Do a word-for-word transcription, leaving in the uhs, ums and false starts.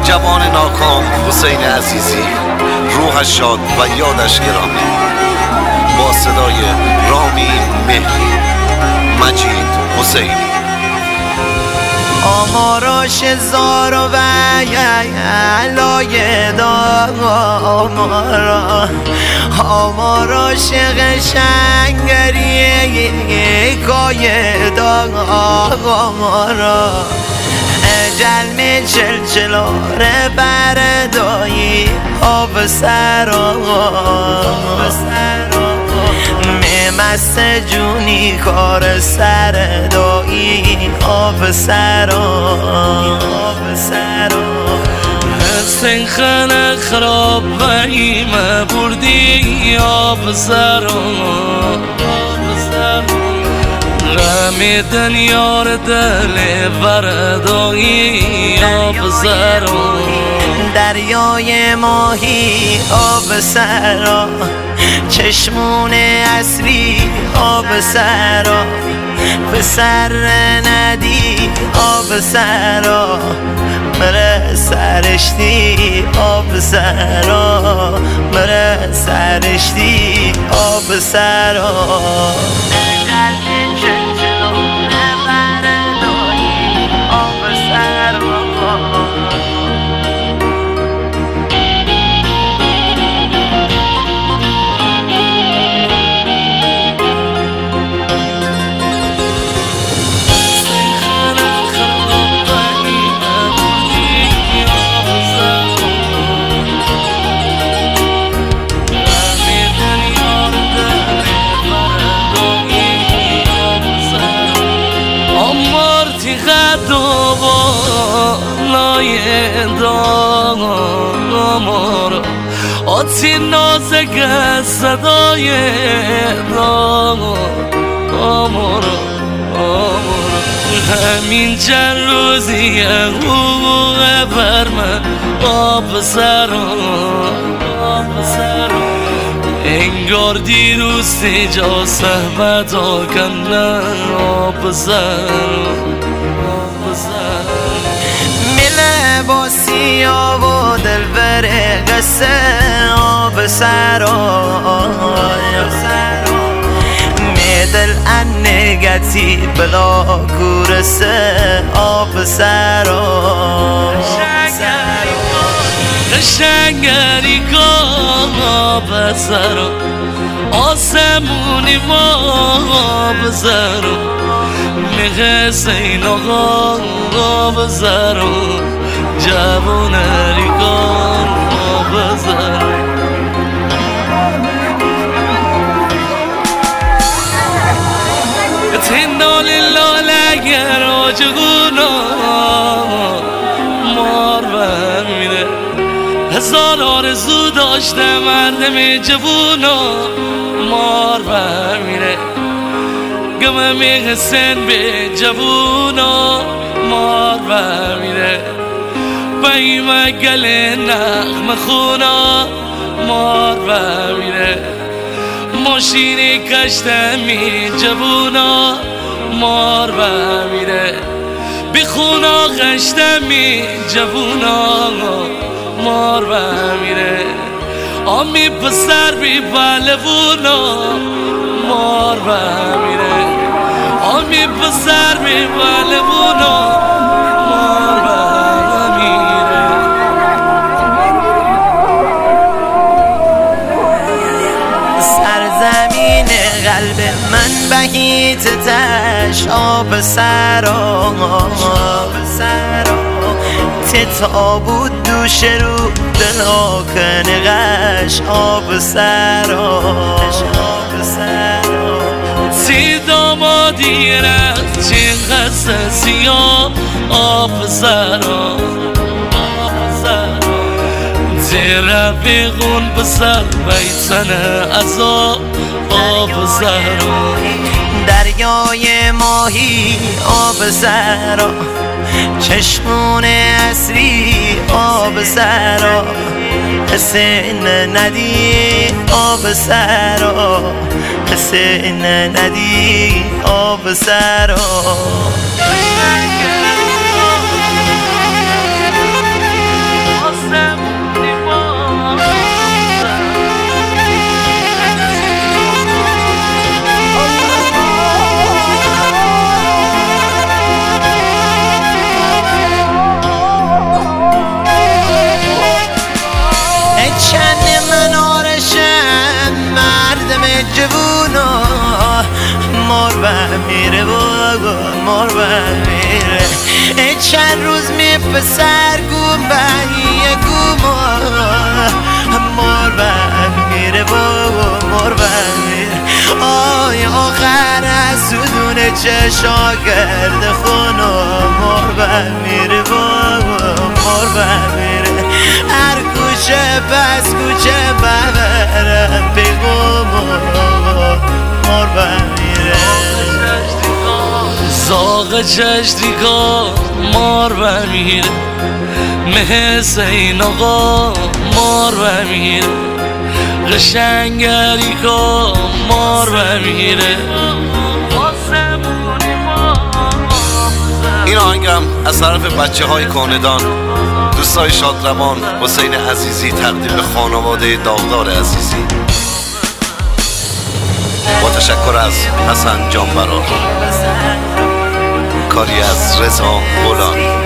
جوان ناکام حسین عزیزی، روحش شاد و یادش گرامی. با صدای رامین مهدی، مجید حسینی. آماراش زار و علای دامارا، آماراش قشنگریه کای دامارا، جلم چلچلاره بردایی آب سرا، مست جونی کار سر دایی آب سرا، آب سرا. حسین خانه خراب و ایمه بردی آب سرا، غم دنیار دل بردایی آب سرا، دریای ماهی آب سرا، چشمون اصلی آب سرا، پسر ندی آب سرا، مره سرشتی آب سرا، مره سرشتی آب سرا. دامارا آتی نازک صدای دامارا، همین چند روزی حقوق بر من آب سرا، انگار دیروز جا سهمت آکنن آب سرا. با سیاه و دل بره قصه آب سرا، میدل انگتی بلا کورسه آب سرا، قشنگری کام آب سرا، آسمونی ما آب سرا، میگه سین آقا آب سرا، جوان ریگان آب سرا. تنال لاله راجگونا مار برمیره، هزار آرزو داشته مردم جوونا مار برمیره، گمه میگه سن به جوونا مار برمیره، بایم گل نغم خونا مار برمیره، ماشینی کشتمی جوونا مار برمیره، بی خونا کشتمی جوونا مار برمیره، آمی پسر بی بالوونا مار برمیره، آمی پسر بی بالوونا مار برمیره. سرزمین قلب من بهیت تش آب سرا، تا بود دوش رو دلا کنقش آب سرا، سی دامادی رفت چین قصه سیاه آب سرا، زیر بیغون بسر بیتن ازا آب سرا، دریای ماهی آب سرا، چشمون اصلی آب سرا، حسین ندی آب سرا، حسین ندی آب سرا. جوونا مار میره بابا مار میره چند روز میپسر گوم بهیه گوما مار میره بابا مار میره آی آخر از سودون چشا گرد خونا مار میره بابا مار میره هر کوچه پس کوچه ببرم پیغوما مار بمیره زاغ چشتیکا مار بمیره محسین آقا مار بمیره قشنگری کا مار بمیره این آهنگم از طرف بچه های کاندان دوستای شادروان حسین عزیزی تقدیم به خانواده داغدار عزیزی با تشکر از حسن جانبرا، کاری از رضا غلامی.